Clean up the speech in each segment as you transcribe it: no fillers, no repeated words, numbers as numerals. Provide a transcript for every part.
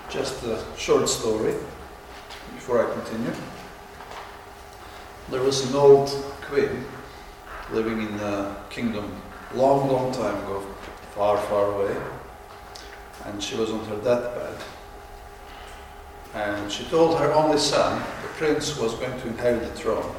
Just a short story before I continue. There was an old queen living in a kingdom long time ago, far away, and she was on her deathbed. And she told her only son, the prince who was going to inherit the throne,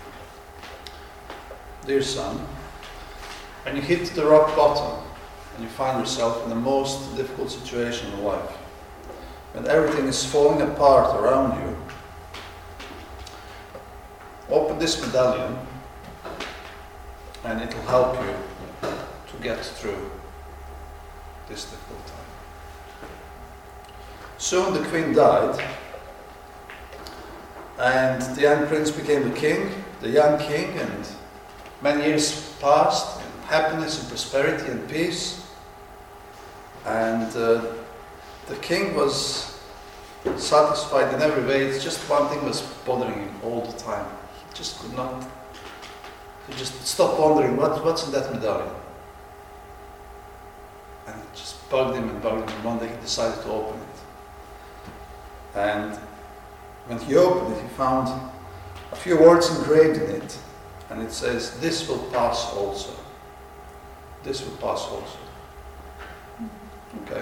"Dear son, when you hit the rock bottom and you find yourself in the most difficult situation in life, when everything is falling apart around you, open this medallion and it will help you to get through this difficult time." Soon the queen died, and the young prince became the young king, and many years passed in happiness and prosperity and peace. And the king was satisfied in every way. It's just one thing was bothering him all the time. He just could not. He just stopped wondering what's in that medallion. And it just bugged him. One day he decided to open it. And when he opened it, he found a few words engraved in it. And it says, "This will pass also. This will pass also." Okay.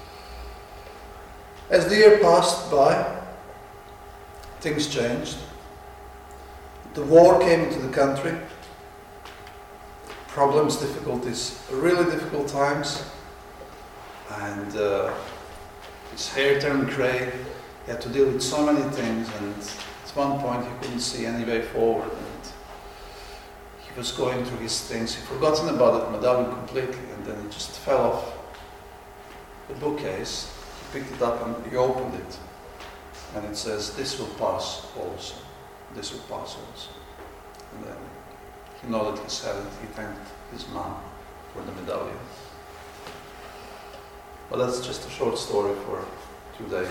As the year passed by, things changed. The war came into the country. Problems, difficulties, really difficult times. And his hair turned grey. He had to deal with so many things, and at one point he couldn't see any way forward. And he was going through his things. He'd forgotten about that medallion completely, and then it just fell off the bookcase. He picked it up and he opened it, and it says, "This will pass also. This will pass also." And then he nodded his head and he thanked his mom for the medallion. But that's just a short story for today.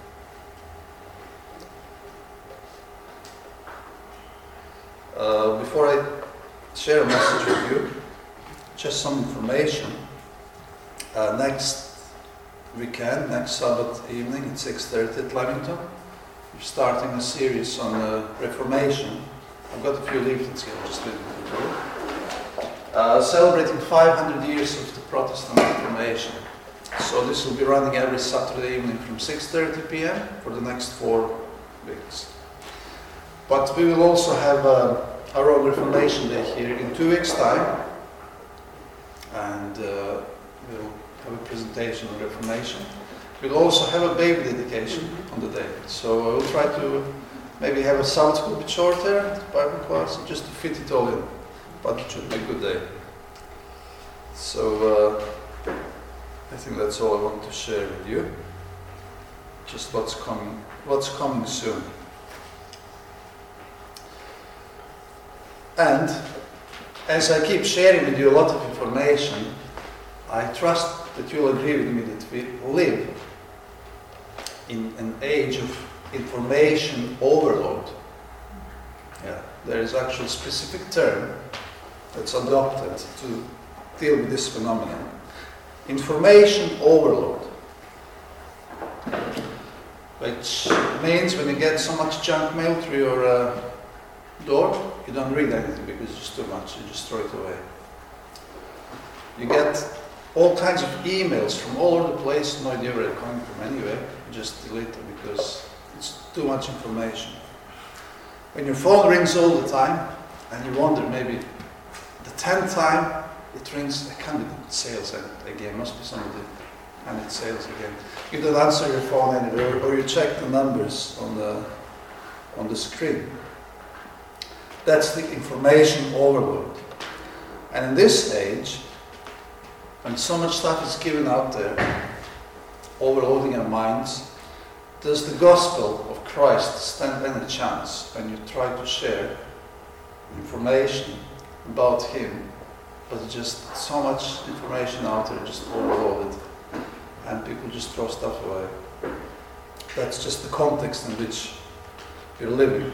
Before I share a message with you, just some information. Next weekend, next Sabbath evening at 6:30 at Leamington, we're starting a series on Reformation. I've got a few leaflets here, just reading through. Celebrating 500 years of the Protestant Reformation. So this will be running every Saturday evening from 6:30 p.m. for the next 4 weeks. But we will also have our own Reformation Day here in 2 weeks' time, and we'll have a presentation on Reformation. We'll also have a baby dedication on the day. So we'll try to maybe have a Sabbath school a bit shorter, Bible class, just to fit it all in. But it should be a good day. So I think that's all I want to share with you. Just what's coming soon. And as I keep sharing with you a lot of information, I trust that you'll agree with me that we live in an age of information overload. Yeah, there is actually a specific term that's adopted to deal with this phenomenon. Information overload. Which means when you get so much junk mail through your door, you don't read anything because it's just too much, you just throw it away. You get all kinds of emails from all over the place, no idea where they're coming from anyway, you just delete them because it's too much information. When your phone rings all the time, and you wonder maybe the 10th time it rings, it can't be sales again, must be somebody, and it's sales again. You don't answer your phone anyway, or you check the numbers on the screen. That's the information overload. And in this age, when so much stuff is given out there, overloading our minds, does the gospel of Christ stand any chance when you try to share information about Him, but just so much information out there, just overloaded, and people just throw stuff away? That's just the context in which we're living.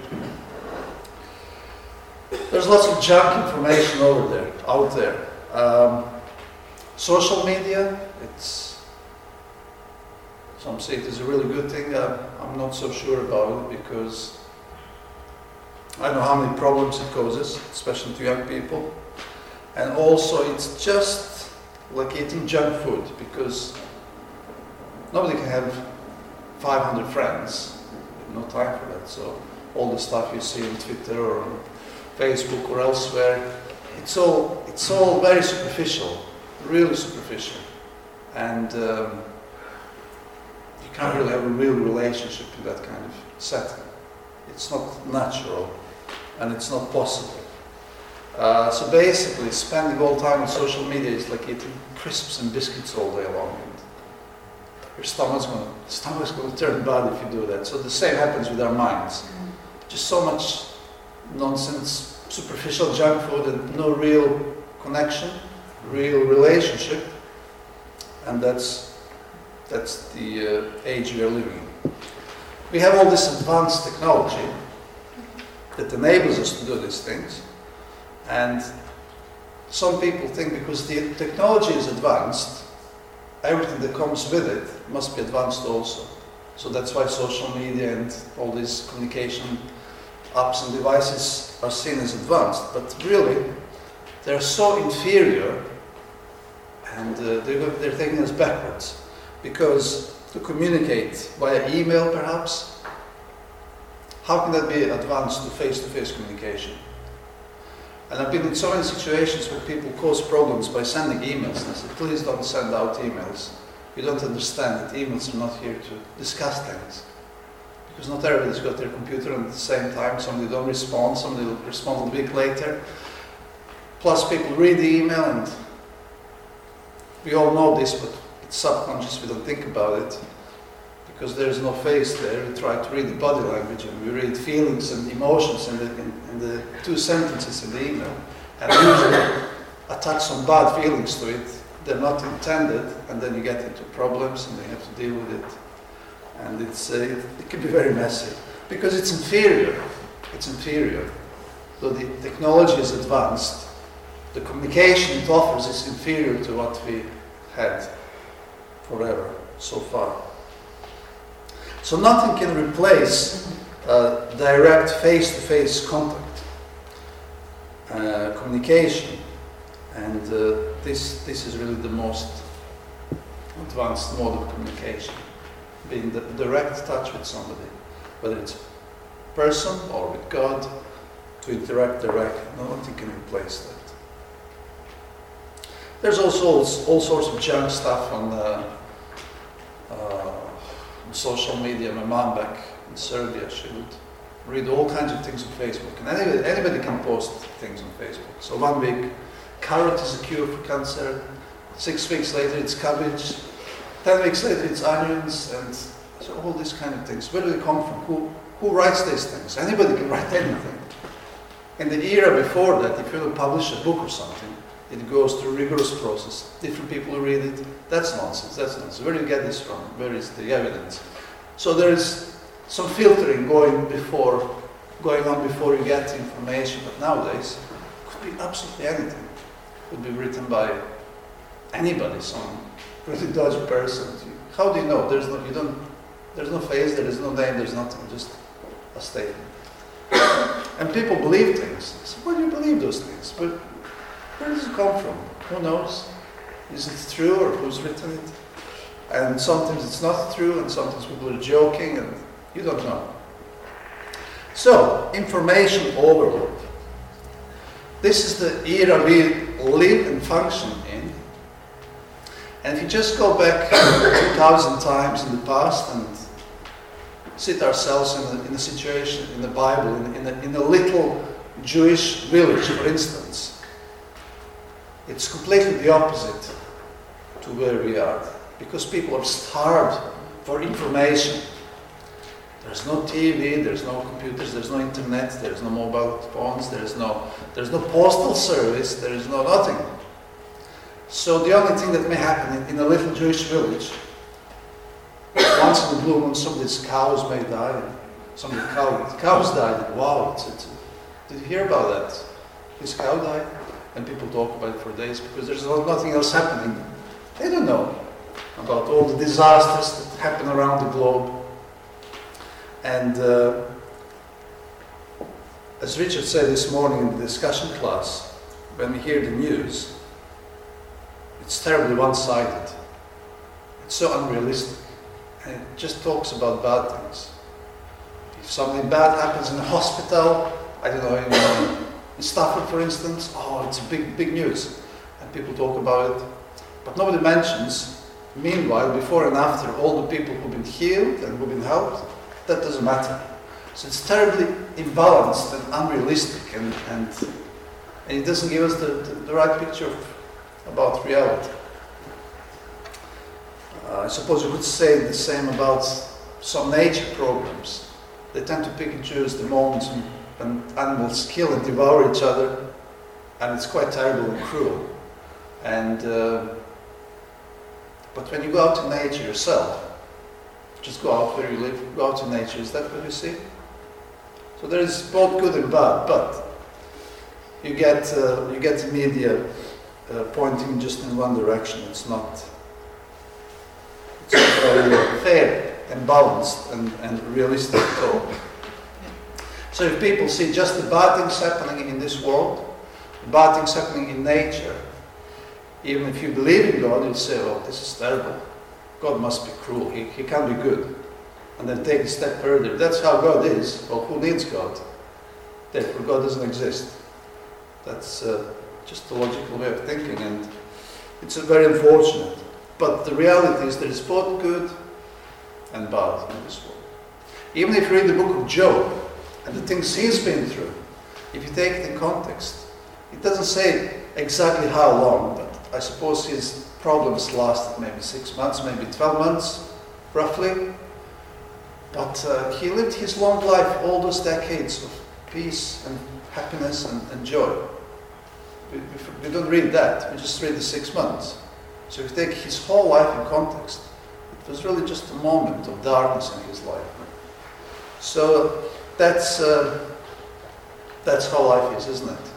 There's lots of junk information out there. Social media, it's Some say it is a really good thing. I'm not so sure about it because I know how many problems it causes, especially to young people. And also it's just like eating junk food because nobody can have 500 friends. No time for that. So all the stuff you see on Twitter or on Facebook or elsewhere, it's all very superficial, really superficial. And you can't really have a real relationship in that kind of setting. It's not natural and it's not possible. So basically, spending all time on social media is like eating crisps and biscuits all day long. And your stomach's going to turn bad if you do that. So the same happens with our minds. Just so much nonsense, superficial junk food and no real connection, real relationship. And that's the age we are living in. We have all this advanced technology that enables us to do these things. And some people think because the technology is advanced, everything that comes with it must be advanced also. So that's why social media and all these communication apps and devices are seen as advanced. But really, they're so inferior and they're taking us backwards. Because to communicate via email perhaps, how can that be advanced to face-to-face communication? And I've been in so many situations where people cause problems by sending emails. And I said, please don't send out emails. You don't understand that emails are not here to discuss things. Because not everybody's got their computer on at the same time. Somebody don't respond, somebody will respond a week later. Plus people read the email and we all know this, but it's subconscious, we don't think about it. Because there's no face there, we try to read the body language and we read feelings and emotions in the two sentences in the email. And usually attach some bad feelings to it. They're not intended, and then you get into problems and then you have to deal with it. And it can be very messy. Because it's inferior. It's inferior. Though the technology is advanced, the communication it offers is inferior to what we had forever, so far. So nothing can replace direct face-to-face contact, communication, and this is really the most advanced mode of communication, being the direct touch with somebody, whether it's a person or with God, to interact directly. Nothing can replace that. There's also all sorts of junk stuff on social media. My mom back in Serbia, she would read all kinds of things on Facebook. And anybody can post things on Facebook. So 1 week, carrot is a cure for cancer. 6 weeks later, it's cabbage. 10 weeks later, it's onions. And so all these kind of things. Where do they come from? Who writes these things? Anybody can write anything. In the era before that, if you will publish a book or something, it goes through a rigorous process. Different people who read it. That's nonsense. Where do you get this from? Where is the evidence? So there is some filtering going on before you get information. But nowadays, it could be absolutely anything. It could be written by anybody, some really dodgy person. How do you know? There's no face, there is no name, there's nothing, just a statement. And people believe things. So why do you believe those things? But where does it come from? Who knows? Is it true or who's written it? And sometimes it's not true and sometimes people are joking and you don't know. So, information overload. This is the era we live and function in. And if you just go back 2,000 times in the past and sit ourselves in a situation in the Bible, in a little Jewish village, for instance, it's completely the opposite to where we are, because people are starved for information. There's no TV, there's no computers, there's no internet, there's no mobile phones, there's no postal service, there is no nothing. So the only thing that may happen in a little Jewish village, once in a blue moon, somebody's cows may die, and cows died. Wow, did you hear about that? His cow died? And people talk about it for days because there's nothing else happening. They don't know. about all the disasters that happen around the globe. And as Richard said this morning in the discussion class, when we hear the news, it's terribly one-sided. It's so unrealistic. And it just talks about bad things. If something bad happens in a hospital, I don't know, in Stafford for instance, oh, it's a big news. And people talk about it. But nobody mentions, meanwhile, before and after, all the people who've been healed and who've been helped. That doesn't matter. So it's terribly imbalanced and unrealistic, and it doesn't give us the right picture about reality. I suppose you could say the same about some nature programs. They tend to pick and choose the moments when animals kill and devour each other, and it's quite terrible and cruel. And but when you go out in nature yourself, just go out where you live, go out in nature, is that what you see? So there is both good and bad, but you get the media pointing just in one direction. It's not very fair and balanced and realistic at all. So if people see just the bad things happening in this world, bad things happening in nature, even if you believe in God, you'll say, oh, this is terrible. God must be cruel. He can't be good. And then take a step further. That's how God is. Well, who needs God? Therefore, God doesn't exist. That's just a logical way of thinking, and it's very unfortunate. But the reality is there is both good and bad in this world. Even if you read the book of Job and the things he's been through, if you take it in context, it doesn't say exactly how long, but I suppose his problems lasted maybe 6 months, maybe 12 months, roughly. But he lived his long life, all those decades of peace and happiness and joy. We don't read that, we just read the 6 months. So if you take his whole life in context, it was really just a moment of darkness in his life. So that's how life is, isn't it?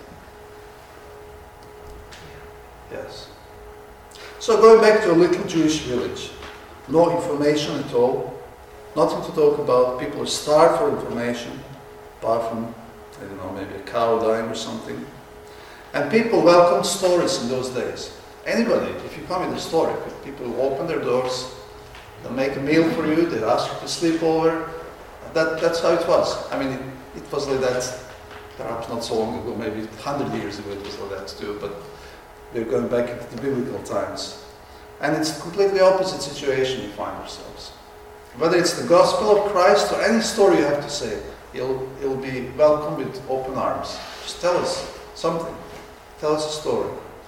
Yes. So going back to a little Jewish village, no information at all, nothing to talk about, people are starved for information, apart from, I don't know, maybe a cow dying or something. And people welcomed stories in those days. Anybody, if you come with a story, people will open their doors, they'll make a meal for you, they'll ask you to sleep over. That's how it was. I mean, it was like that perhaps not so long ago, maybe 100 years ago it was like that too, but we're going back into the biblical times. And it's a completely opposite situation we find ourselves. Whether it's the gospel of Christ or any story you have to say, it'll be welcomed with open arms. Just tell us something. Tell us a story.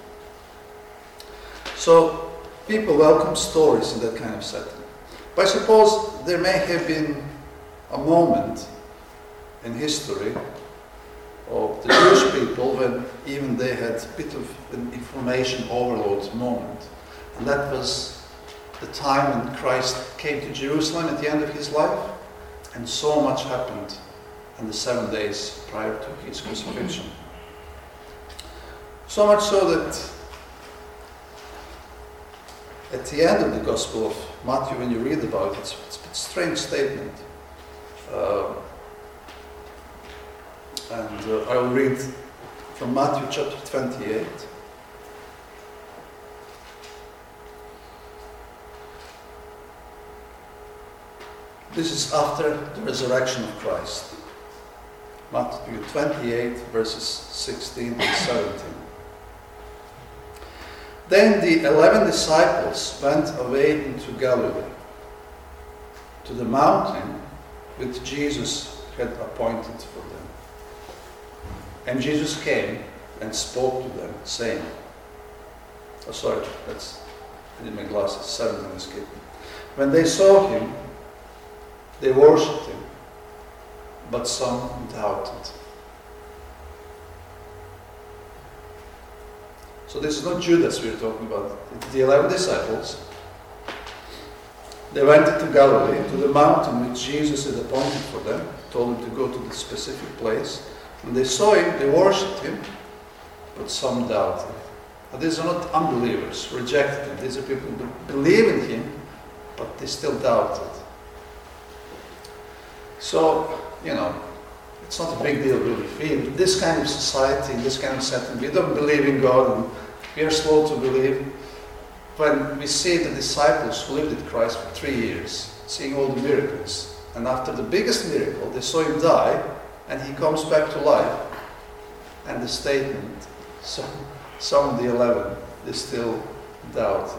So people welcome stories in that kind of setting. But I suppose there may have been a moment in history of the Jewish people when even they had a bit of an information overload moment. And that was the time when Christ came to Jerusalem at the end of his life, and so much happened in the 7 days prior to his crucifixion. So much so that at the end of the Gospel of Matthew, when you read about it, it's a strange statement. I will read from Matthew chapter 28. This is after the resurrection of Christ. Matthew 28, verses 16 and 17. Then the 11 disciples went away into Galilee, to the mountain which Jesus had appointed for them. And Jesus came and spoke to them, saying, I need my glasses, 17 escaped me. When they saw him, they worshipped him, but some doubted. So this is not Judas we're talking about. It's the 11 disciples. They went into Galilee, to the mountain which Jesus had appointed for them, told them to go to the specific place. When they saw him, they worshipped him, but some doubted. But these are not unbelievers, rejected him. These are people who believe in him, but they still doubted. So, it's not a big deal really. If we, in this kind of society, in this kind of setting, we don't believe in God and we are slow to believe. When we see the disciples who lived with Christ for 3 years, seeing all the miracles, and after the biggest miracle, they saw him die, and he comes back to life, and the statement, some of the 11, they still doubted.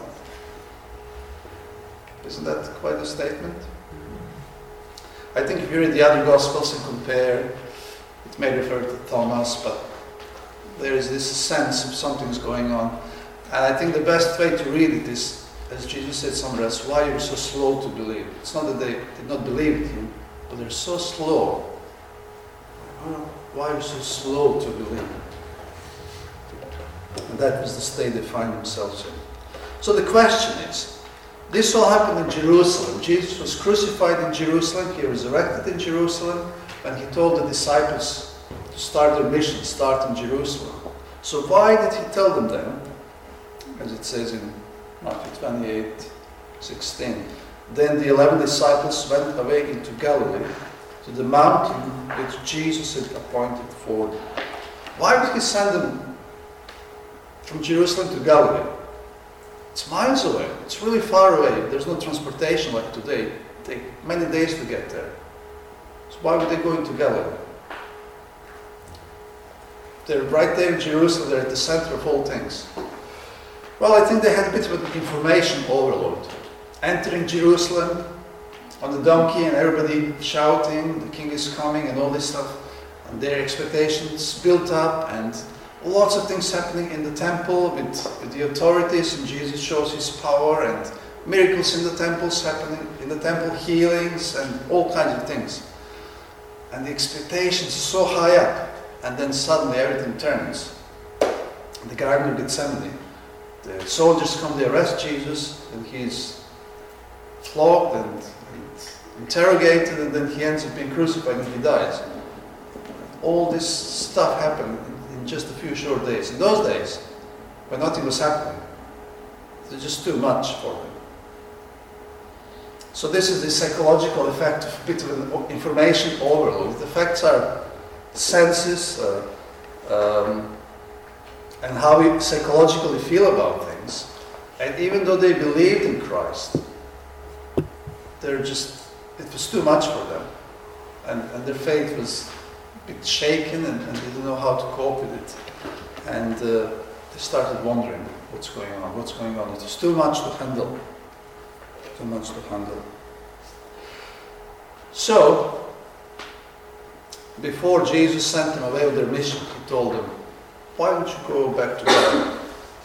Isn't that quite a statement? I think if you read the other Gospels and compare, it may refer to Thomas, but there is this sense of something's going on. And I think the best way to read it is, as Jesus said somewhere else, why are you so slow to believe? It's not that they did not believe in him, but they're so slow. Why are you so slow to believe? And that was the state they find themselves in. So the question is, this all happened in Jerusalem. Jesus was crucified in Jerusalem. He resurrected in Jerusalem. And he told the disciples to start their mission, start in Jerusalem. So why did he tell them then? As it says in Matthew 28:16. Then the 11 disciples went away into Galilee, to the mountain which Jesus had appointed for them. Why did he send them from Jerusalem to Galilee? It's miles away. It's really far away. There's no transportation like today. It takes many days to get there. So why would they go into Galilee? They're right there in Jerusalem. They're at the center of all things. Well, I think they had a bit of an information overload. Entering Jerusalem on the donkey and everybody shouting, the king is coming and all this stuff. And their expectations built up and lots of things happening in the temple with the authorities, and Jesus shows his power and miracles in the temples happening, in the temple healings and all kinds of things. And the expectations are so high up, and then suddenly everything turns. In the Garden of Gethsemane, the soldiers come, they arrest Jesus, and he's flogged and interrogated, and then he ends up being crucified and he dies. All this stuff happened in just a few short days. In those days, when nothing was happening, it was just too much for them. So this is the psychological effect of a bit of an information overload. It affects our senses and how we psychologically feel about things. And even though they believed in Christ, it was too much for them. And their faith was a bit shaken, and they didn't know how to cope with it. And they started wondering, what's going on? It was too much to handle. So, before Jesus sent them away on their mission, he told them, why don't you go back to Galilee?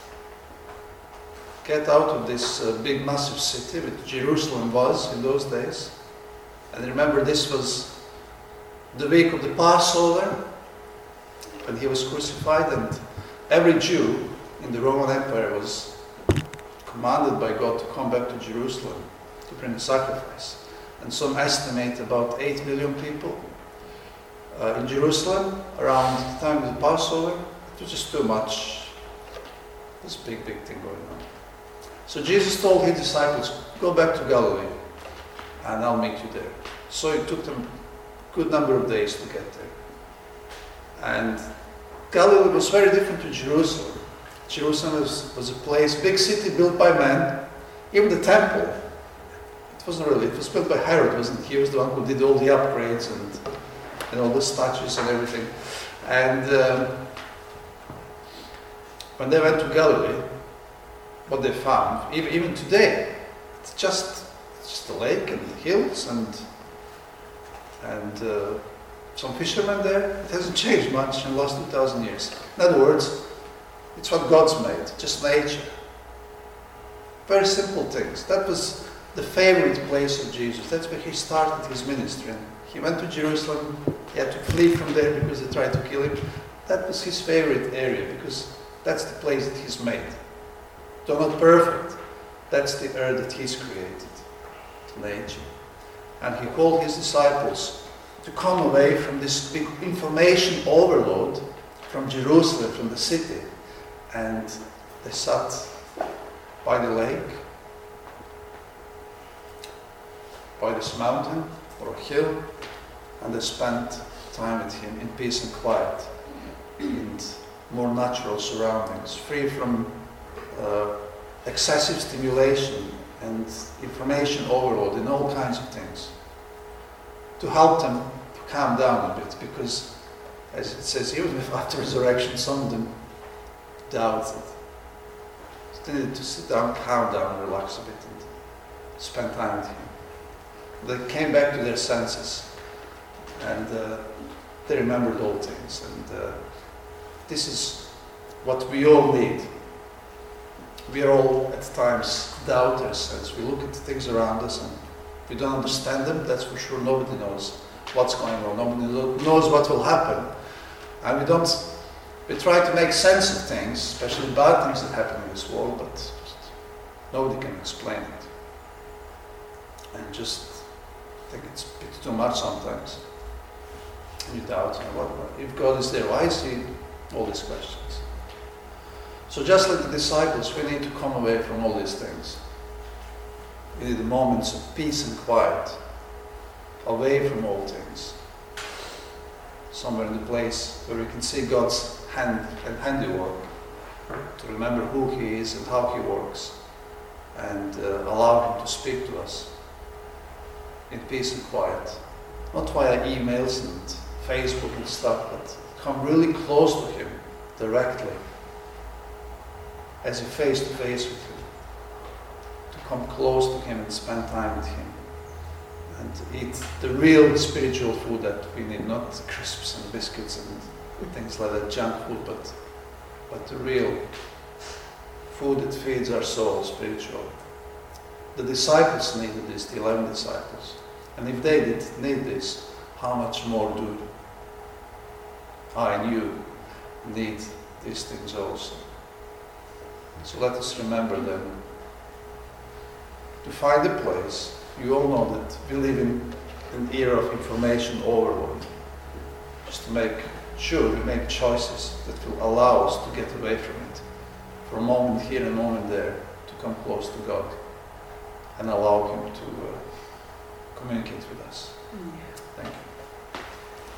Get out of this big massive city, which Jerusalem was in those days. And remember, this was the week of the Passover, when he was crucified, and every Jew in the Roman Empire was commanded by God to come back to Jerusalem to bring a sacrifice. And some estimate about 8 million people in Jerusalem around the time of the Passover. It was just too much. This big thing going on. So Jesus told his disciples, go back to Galilee and I'll meet you there. So it took them a good number of days to get there. And Galilee was very different to Jerusalem. Jerusalem was a place, big city built by men. Even the temple, it was built by Herod, wasn't it? He was the one who did all the upgrades and all the statues and everything. And when they went to Galilee, what they found, even today, it's just a lake and hills and some fishermen there. It hasn't changed much in the last 2,000 years. In other words, it's what God's made, just nature. Very simple things. That was the favorite place of Jesus. That's where he started his ministry. And he went to Jerusalem. He had to flee from there because they tried to kill him. That was his favorite area because that's the place that he's made. Though not perfect, that's the earth that he's created, nature. And he called his disciples to come away from this big information overload from Jerusalem, from the city, and They sat by the lake, by this mountain or hill, and they spent time with him in peace and quiet, in more natural surroundings, free from excessive stimulation and information overload and all kinds of things, to help them to calm down a bit, because as it says, even if after resurrection some of them doubted. They needed to sit down, calm down, relax a bit and spend time with him. They came back to their senses and they remembered all things, and this is what we all need. We are all at times doubters as we look at things around us, and if we don't understand them, that's for sure. Nobody knows what's going on, nobody knows what will happen, and we try to make sense of things, especially bad things that happen in this world, but nobody can explain it, and just think it's a bit too much sometimes. And you doubt, if God is there, why is he? All these questions. So just like the disciples, we need to come away from all these things. We need moments of peace and quiet, away from all things. Somewhere in the place where we can see God's hand and handiwork, to remember who he is and how he works, and allow him to speak to us in peace and quiet. Not via emails and Facebook and stuff, but come really close to him directly, as a face-to-face with him, to come close to him and spend time with him, and eat the real spiritual food that we need, not crisps and biscuits and things like that, junk food, but the real food that feeds our soul spiritually. The disciples needed this, the 11 disciples, and if they did need this, how much more do I and you need these things also. So let us remember them. To find a place, you all know that we live in an era of information overload. Just to make sure we make choices that will allow us to get away from it. For a moment here and a moment there, to come close to God and allow him to communicate with us. Thank you.